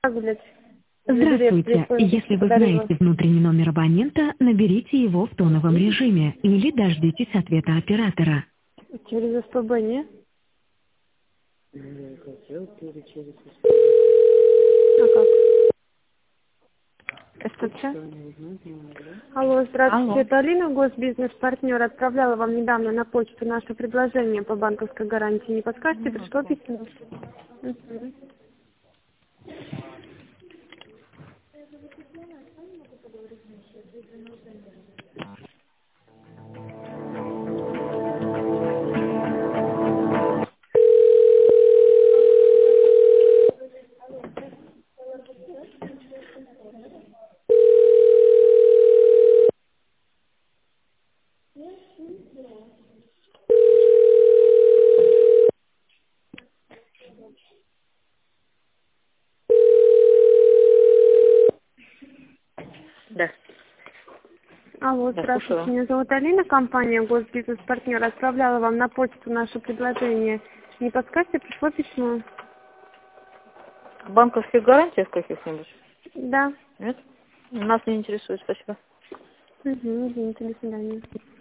гулять. Здравствуйте. Если вы Подарила. знаете внутренний номер абонента, наберите его в тоновом режиме или дождитесь ответа оператора. Через СПБ, не? А как? СТЦ? Алло, здравствуйте, Алло. это Алина, госбизнес-партнер. Отправляла вам недавно на почту наше предложение по банковской гарантии. Не подскажете, пришло письмо? Мгм. Да, Алло, да, здравствуйте, слушаю. меня зовут Алина, компания госбизнес-партнер. Отправляла вам на почту наше предложение. Не подскажете, пришло письмо? Банковских гарантиях каких-нибудь? Да. Нет? Нас не интересует, спасибо. Угу, извините, до свидания.